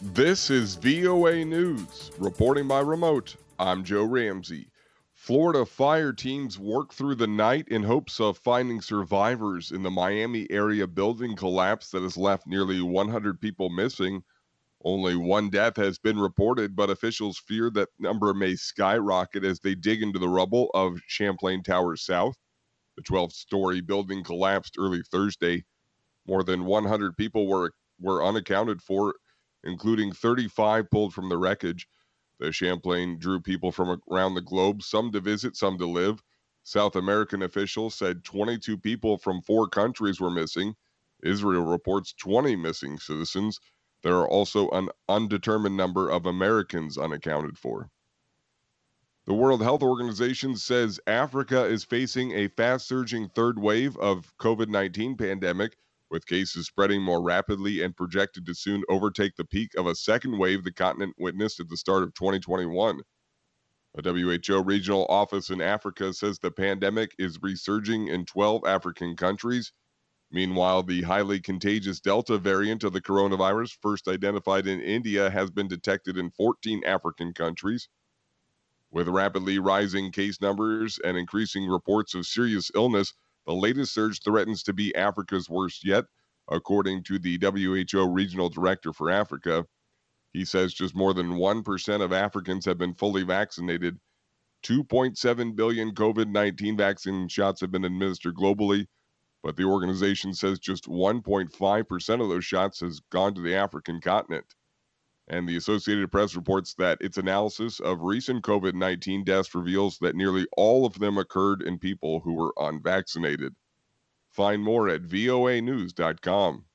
This is VOA News. Reporting by remote, I'm Joe Ramsey. Florida fire teams work through the night in hopes of finding survivors in the Miami area building collapse that has left nearly 100 people missing. Only one death has been reported, but officials fear that number may skyrocket as they dig into the rubble of Champlain Towers South. The 12-story building collapsed early Thursday. More than 100 people were unaccounted for, including 35 pulled from the wreckage. The Champlain drew people from around the globe, some to visit, some to live. South American officials said 22 people from 4 countries were missing. Israel reports 20 missing citizens. There are also an undetermined number of Americans unaccounted for. The World Health Organization says Africa is facing a fast surging third wave of COVID-19 pandemic, with cases spreading more rapidly and projected to soon overtake the peak of a second wave the continent witnessed at the start of 2021. A WHO regional office in Africa says the pandemic is resurging in 12 African countries. Meanwhile, the highly contagious Delta variant of the coronavirus, first identified in India, has been detected in 14 African countries. With rapidly rising case numbers and increasing reports of serious illness, the latest surge threatens to be Africa's worst yet, according to the WHO regional director for Africa. He says just more than 1% of Africans have been fully vaccinated. 2.7 billion COVID 19 vaccine shots have been administered globally, but the organization says just 1.5% of those shots has gone to the African continent. And the Associated Press reports that its analysis of recent COVID 19 deaths reveals that nearly all of them occurred in people who were unvaccinated. Find more at voanews.com.